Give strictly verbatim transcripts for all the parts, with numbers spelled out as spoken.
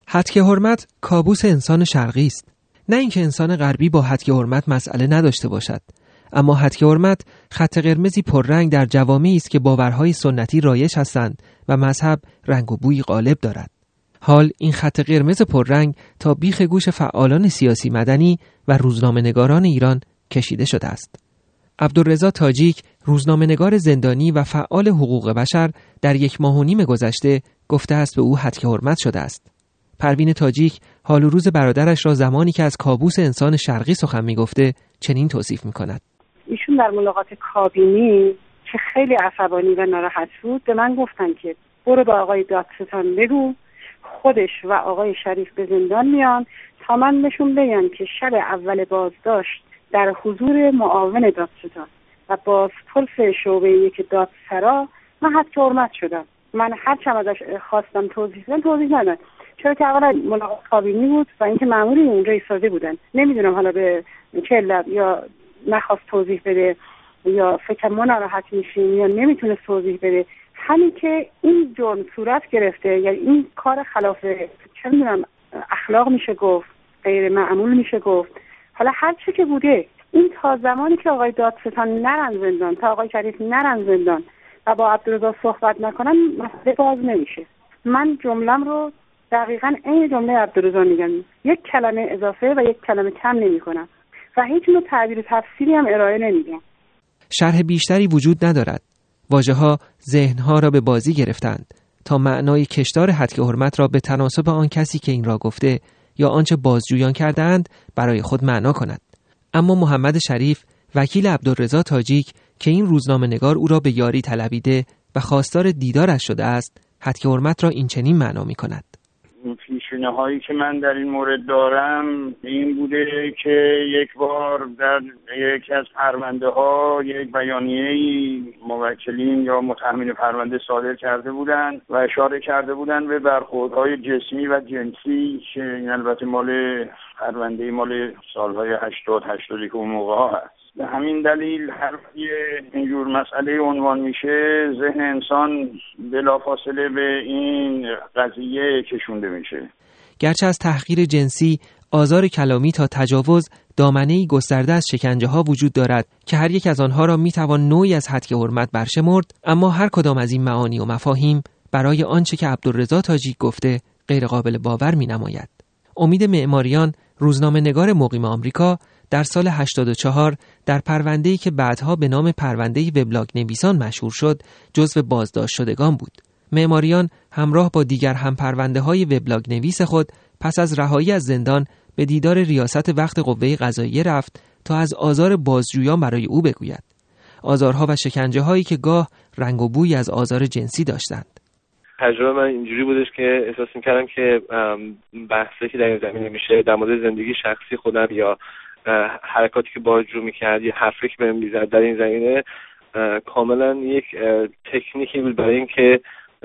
هتک حرمت کابوس انسان شرقی است. نه اینکه انسان غربی با هتک حرمت مسئله نداشته باشد، اما هتک حرمت خط قرمزی پررنگ در جوامعی است که باورهای سنتی رایج هستند و مذهب رنگ و بوی غالب دارد. حال این خط قرمز پررنگ تا بیخ گوش فعالان سیاسی مدنی و روزنامه‌نگاران ایران کشیده شده است. عبدالرضا تاجیک، روزنامه‌نگار زندانی و فعال حقوق بشر، در یک ماه و نیم گذشته گفته است به او هتک حرمت شده است. پروین تاجیک حال و روز برادرش را زمانی که از کابوس انسان شرقی سخن می‌گفته چنین توصیف می‌کند. ایشون در ملاقات کابینی که خیلی عصبانی و ناراحت بود به من گفتن که برو با آقای دادستان بگو خودش و آقای شریف به زندان میان تا من نشون بگم که شب اول بازداشت در حضور معاون دادستان و بازپرس شعبه یک دادسرا من هتک حرمت شدم. من هر چم ازش خواستم توضیح بدم توضیح ندادن، چرا که اولا ملاقات کابینی بود و اینکه ماموری اونجا ایستاده بودن. نمیدونم حالا به چه علت، یا نخواست توضیح بده یا فکر ما ناراحت میشیم یا نمیتونست توضیح بده. همین که این جرم صورت گرفته، یعنی این کار خلاف چه میدونم اخلاق میشه گفت، غیر معمول میشه گفت، حالا هر چی که بوده، این تا زمانی که آقای دادستان نرن زندان، تا آقای شریف نرن زندان و با عبدالرضا صحبت نکنن مسئله باز نمیشه. من جملم رو دقیقاً این جمله عبدالرضا میگم، یک کلمه اضافه و یک کلمه کم نمیکنم و هیچ نوع تعبیر تفسیری هم ارائه نمیدم. شرح بیشتری وجود ندارد. واژه‌ها ذهن‌ها را به بازی گرفتند تا معنای کشدار هتک حرمت را به تناسب آن کسی که این را گفته یا آنچه بازجویان کرده‌اند برای خود معنا کند. اما محمد شریف، وکیل عبدالرضا تاجیک که این روزنامه‌نگار او را به یاری طلبیده و خواستار دیدارش شده است، هتک حرمت را این چنین معنا می‌کند. پیشینه هایی که من در این مورد دارم این بوده که یک بار در یکی از پرونده ها یک بیانیه‌ای موکلین یا متهمین پرونده صادر کرده بودند و اشاره کرده بودند به برخوردهای جسمی و جنسی که این البته مال پرونده مال سالهای هشتاد هشتاد که اون موقع ها هست. به همین دلیل هر اینجور مسئله عنوان میشه ذهن انسان بلافاصله به این قضیه کشونده میشه. گرچه از تحقیر جنسی، آزار کلامی تا تجاوز دامنه‌ای گسترده از شکنجه‌ها وجود دارد که هر یک از آنها را میتوان نوعی از هتک حرمت برشمرد، اما هر کدام از این معانی و مفاهیم برای آنچه که عبدالرضا تاجیک گفته غیر قابل باور مینماید. امید معماریان، روزنامه‌نگار مقیم آمریکا، در سال هشتاد و چهار در پرونده‌ای که بعدها به نام پرونده وبلاگ نویسان مشهور شد، جزو بازداشت شدگان بود. معماریان همراه با دیگر هم پرونده‌های وبلاگ نویس خود پس از رهایی از زندان به دیدار ریاست وقت قوه قضاییه رفت تا از آزار بازجویان برای او بگوید. آزارها و شکنجه‌هایی که گاه رنگ و بوی از آزار جنسی داشتند. تجربه من اینجوری بودش که احساس می‌کردم که بحثی که در این زمینه میشه در مورد زندگی شخصی خودم یا حرکاتی که بازجو میکرد یا حرفی که بهم میزد در این زمینه کاملا یک تکنیکی بود برای اینکه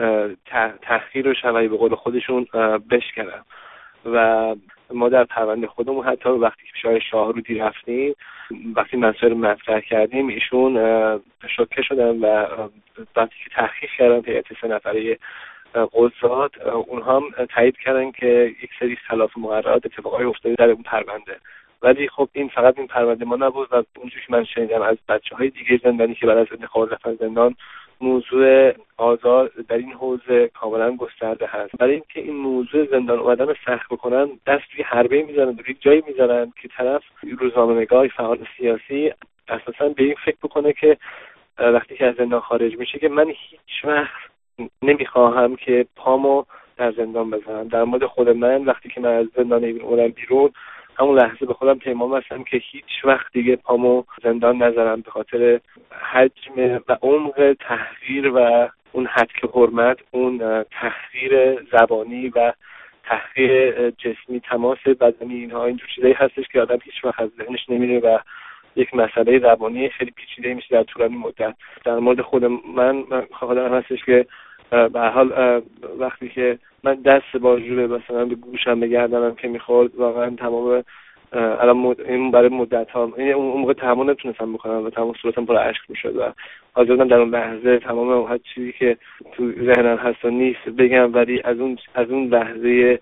تحقیر و شوی به قول خودشون بشکنن. و ما در پرونده خودمون حتی وقتی که پیش شاهرودی رفتیم، وقتی مسائل مطرح کردیم، ایشون شوکه شدن و وقتی که تحقیق کردن هیئت سه نفره قضات، اونها هم تایید کردن که یک سری خلاف مقررات اتفاقای افتاده در اون پرونده. ولی خب این فقط این پرونده ما نبود و اونجوری که من شنیدم از بچه‌های دیگه زندانی که بعد از انتقال رفتن زندان، موضوع آزار در این حوزه کاملا گسترده هست. برای اینکه این موضوع زندان اومدن رو سخت بکنن، دست توی حربه میزنن، روی جایی میزنن که طرف روزنامه‌نگار فعال سیاسی اساسا به این فکر بکنه که وقتی که از زندان خارج میشه که من هیچ وقت نمیخواهم که پامو در زندان بزنم. در مورد خود من وقتی که من از زندان اومدم بیرون، همون لحظه به خودم پیمان بستم که هیچ وقت دیگه پامو زندان نذارم، به خاطر حجم و عمق تحقیر و اون هتک حرمت، اون تحقیر زبانی و تحقیر جسمی، تماس بدنی، اینها اینجور چیزایی هستش که آدم هیچ وقت از ذهنش نمیره و یک مسئله زبانی خیلی پیچیده میشه در طولانی مدت. در مورد خود من خواهدم هستش که به هر حال وقتی که من دست بازجوی مثلا به گوشم به گردنم که میخورد، واقعا تمام الان مد... این برای مدت ها این اون موقع تحمل نتونستم بکنم و تمام صورتم پر اشک میشد و حاضر بودم در اون لحظه تمام هر چیزی که تو ذهنم هست و نیست بگم، ولی از اون از اون لحظه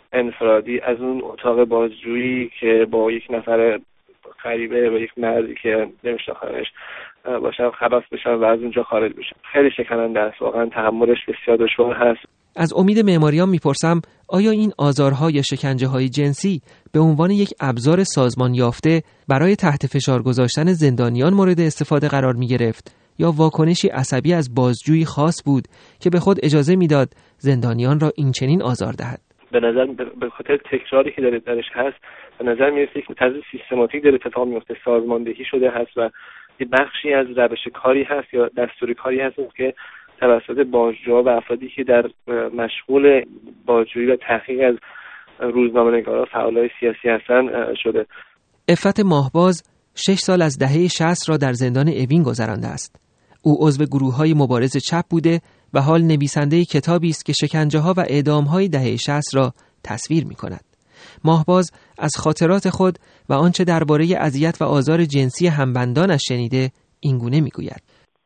انفرادی از اون اتاق بازجویی که با یک نفر غریبه و یک مردی که نمیشناختنش باشن خلاص بشن و از اونجا خارج بشن. خیلی شکننده است، واقعا تحملش بسیار دشوار هست. از امید معماریان میپرسم آیا این آزارها یا شکنجه‌های جنسی به عنوان یک ابزار سازمان یافته برای تحت فشار گذاشتن زندانیان مورد استفاده قرار میگرفت یا واکنشی عصبی از بازجویی خاص بود که به خود اجازه میداد زندانیان را این چنین آزار دهد؟ به نظر به خاطر تکراری که داره درش هست به نظر میرسه که طرز سیستماتیک داره اتفاق میفته، سازماندهی شده هست و یه بخشی از روش کاری هست یا دستور کاری هست که توسط بازجوها و افرادی که در مشغول بازجویی و تحقیق از روزنامه‌نگارا فعالای سیاسی هستن شده. عفت ماهباز شش سال از دهه شصت را در زندان اوین گذرانده است. او عضو گروه‌های مبارز چپ بوده و حال نویسنده کتابی است که شکنجه‌ها و اعدام‌های دهه شصت را تصویر می‌کند. ماهباز از خاطرات خود و آنچه درباره اذیت و آزار جنسی همبندانش شنیده اینگونه می‌گوید: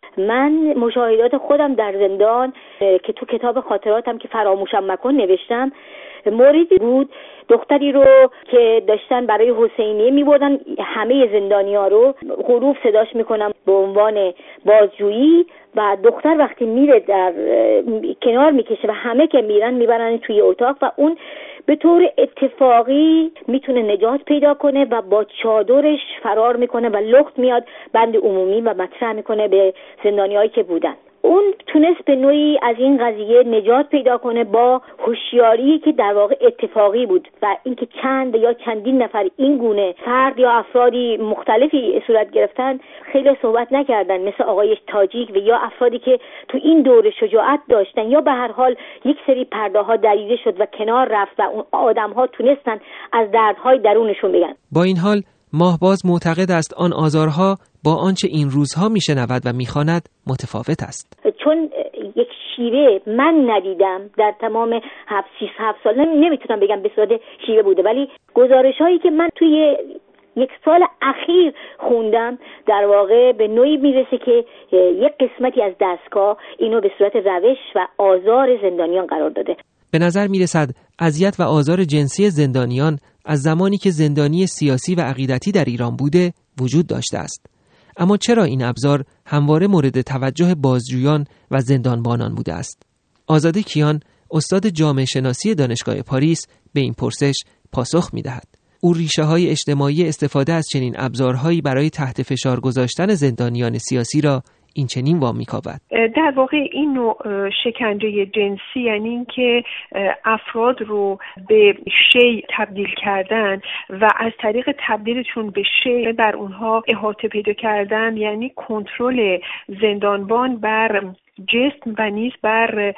من مشاهدات خودم در زندان که تو کتاب خاطراتم که فراموشم مکن نوشتم، موردی بود دختری رو که داشتن برای حسینیه میبردن همه زندانی‌ها رو، حروف صداش میکنم به عنوان بازجویی، و دختر وقتی میره در کنار میکشه و همه که میرن میبرن توی اتاق و اون به طور اتفاقی میتونه نجات پیدا کنه و با چادرش فرار میکنه و لخت میاد بند عمومی و مطرح میکنه به زندانیایی که بودن. اون تونست به نوعی از این قضیه نجات پیدا کنه با هوشیاری که در واقع اتفاقی بود و اینکه چند یا چندین نفر این گونه فرد یا افرادی مختلفی صورت گرفتن خیلی صحبت نکردن، مثل آقای تاجیک و یا افرادی که تو این دوره شجاعت داشتن یا به هر حال یک سری پرده ها دریده شد و کنار رفت و اون آدم ها تونستن از دردهای درونشون بگن. با این حال ماهباز معتقد است آن آزارها با آنچه این روزها میشنود و میخواند متفاوت است. چون یک شیوه من ندیدم در تمام هفت شش هفت سال، نمیتونم بگم به صورت شیوه بوده، ولی گزارش هایی که من توی یک سال اخیر خوندم در واقع به نوعی میرسه که یک قسمتی از دستگاه اینو به صورت روش و آزار زندانیان قرار داده. به نظر میرسد اذیت و آزار جنسی زندانیان از زمانی که زندانی سیاسی و عقیدتی در ایران بوده وجود داشته است. اما چرا این ابزار همواره مورد توجه بازجویان و زندانبانان بوده است؟ آزاده کیان، استاد جامعه شناسی دانشگاه پاریس، به این پرسش پاسخ می‌دهد. او ریشه‌های اجتماعی استفاده از چنین ابزارهایی برای تحت فشار گذاشتن زندانیان سیاسی را این چنین وامی می‌کاود. در واقع این نوع شکنجه جنسی یعنی اینکه افراد رو به شی تبدیل کردن و از طریق تبدیلشون به شی بر اونها احاطه پیدا کردن، یعنی کنترل زندانبان بر جسم و نیز بر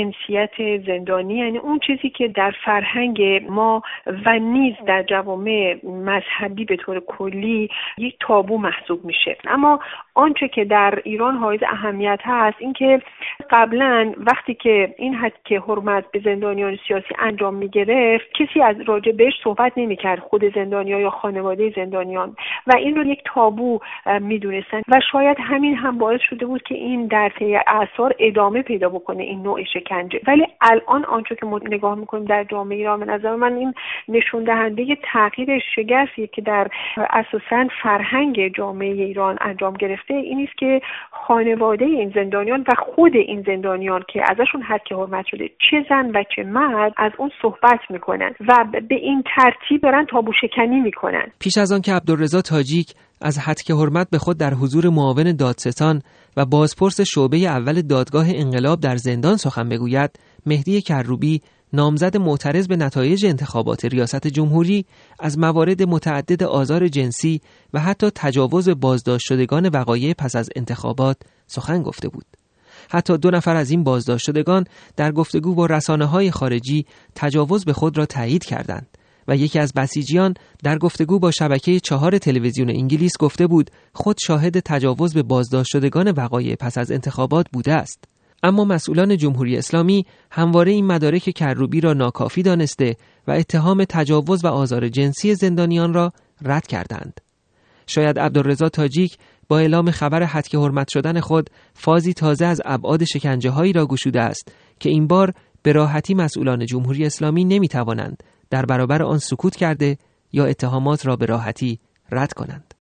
جنسیت زندانی، یعنی اون چیزی که در فرهنگ ما و نیز در جوامع مذهبی به طور کلی یک تابو محسوب میشه. اما آنچه که در ایران حائز اهمیت هست این که قبلا وقتی که این حد که حرمت به زندانیان سیاسی انجام میگرفت کسی از راجع بهش صحبت نمیکرد، خود زندانیان یا خانواده زندانیان، و این رو یک تابو میدونستن و شاید همین هم باعث شده بود که این در طی اثار ادامه پیدا بکنه این نوع شکنجه. ولی الان آنچه که ما نگاه میکنیم در جامعه ایران، به نظر من این نشون دهنده تغییر شگرفی که در اساساً فرهنگ جامعه ایران انجام گرفته این است که خانواده این زندانیان و خود این زندانیان که ازشون حق حرمت شده، چه زن و چه مرد، از اون صحبت میکنن و به این ترتیب دارن تابو شکنی میکنن. پیش از آن که عبدالرضا تاجیک از حق حرمت به خود در حضور معاون دادستان و بازپرس شعبه اول دادگاه انقلاب در زندان سخن بگوید، مهدی کروبی، نامزد معترض به نتایج انتخابات ریاست جمهوری، از موارد متعدد آزار جنسی و حتی تجاوز بازداشت شدگان وقایع پس از انتخابات سخن گفته بود. حتی دو نفر از این بازداشت شدگان در گفتگو با رسانه‌های خارجی تجاوز به خود را تایید کردند و یکی از بسیجیان در گفتگو با شبکه چهار تلویزیون انگلیس گفته بود خود شاهد تجاوز به بازداشت شدگان وقایع پس از انتخابات بوده است. اما مسئولان جمهوری اسلامی همواره این مدارک کروبی را ناکافی دانسته و اتهام تجاوز و آزار جنسی زندانیان را رد کردند. شاید عبدالرضا تاجیک با اعلام خبر حد حرمت شدن خود فازی تازه از ابعاد شکنجه‌هایی را گشوده است که این بار به راحتی مسئولان جمهوری اسلامی نمی‌توانند در برابر آن سکوت کرده یا اتهامات را به راحتی رد کنند.